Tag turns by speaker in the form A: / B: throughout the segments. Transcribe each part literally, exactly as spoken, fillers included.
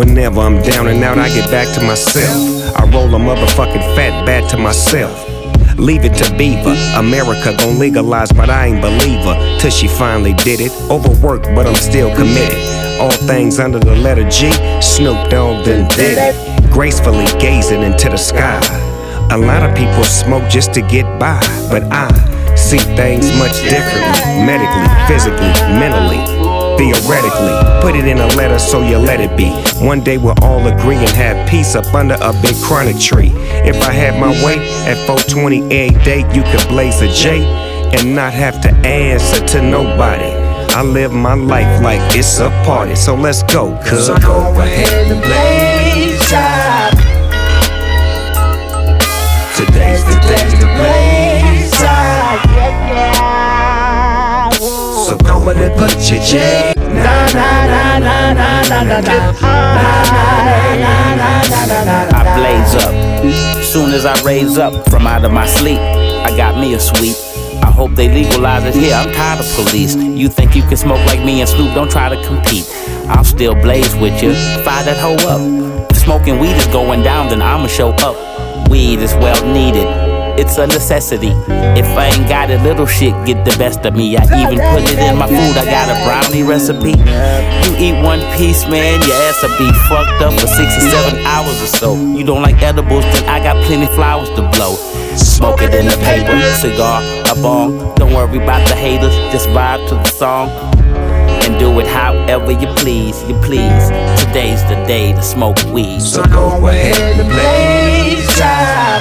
A: whenever I'm down and out, I get back to myself. I roll a motherfucking fat bat to myself. Leave it to Beaver. America gon' legalize, but I ain't believer. Till she finally did it. Overworked, but I'm still committed. All things under the letter G. Snoop Dogg done did it. Gracefully gazing into the sky. A lot of people smoke just to get by, but I see things much differently. Medically, physically, mentally, theoretically. Put it in a letter so you let it be. One day we'll all agree and have peace up under a big chronic tree. If I had my way, at four twenty every day you could blaze a J and not have to answer to nobody. I live my life like it's a party, so let's go, cuz.
B: So go ahead and blaze up. Today's the day to blaze up. So go ahead and put your J. Na na na na na na na na.
C: I blaze up. Soon as I raise up from out of my sleep, I got me a sweet. I hope they legalize it here, I'm tired of police. You think you can smoke like me and Snoop, don't try to compete. I'll still blaze with you, fire that hoe up. If smoking weed is going down, then I'ma show up. Weed is well needed, it's a necessity. If I ain't got it, little shit get the best of me. I even put it in my food, I got a brownie recipe. You eat one piece, man, your ass'll be fucked up for six or seven hours or so. You don't like edibles, then I got plenty flowers to blow. Smoke it in the paper, cigar, a bong. Don't worry about the haters, just vibe to the song. And do it however you please, you please. Today's the day to smoke weed.
B: So go ahead and blaze up.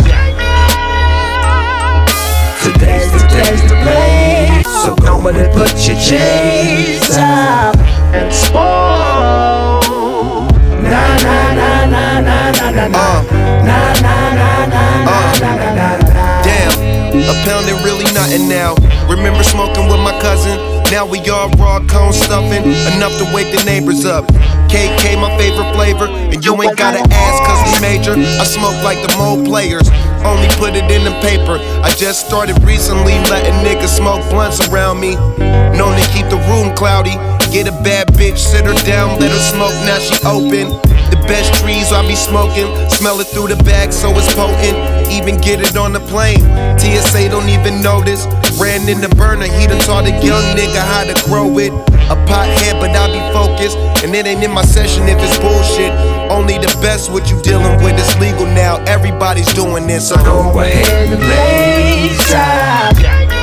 B: Today's the day to blaze. So go ahead and put your J's up and smoke. Na na na na na na na na. Na na na na na na na na.
D: A pound ain't really nothing now. Remember smoking with my cousin? Now we all raw cone stuffing, enough to wake the neighbors up. K K my favorite flavor, and you ain't gotta ask cause we major. I smoke like the mole players, only put it in the paper. I just started recently letting niggas smoke blunts around me. Known to keep the room cloudy. Get a bad bitch, sit her down, let her smoke, now she open. The best trees I be smoking, smell it through the bag so it's potent. Even get it on the plane, T S A don't even notice. Ran in the burner, he done taught a young nigga how to grow it. A pothead, but I be focused, and it ain't in my session if it's bullshit. Only the best what you dealing with is legal now, everybody's doing this. So
B: go ahead and blaze up.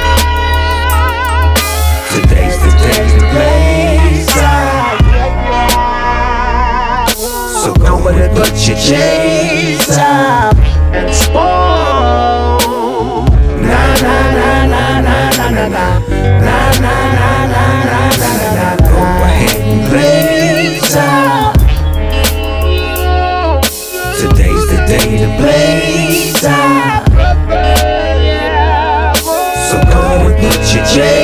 B: Today's the day to blaze up. So go ahead and put your J's up and smoke. Na na na na na na na na. Na na na na na na na. Go ahead and blaze up. Today's the day to blaze up. So go ahead and put your J's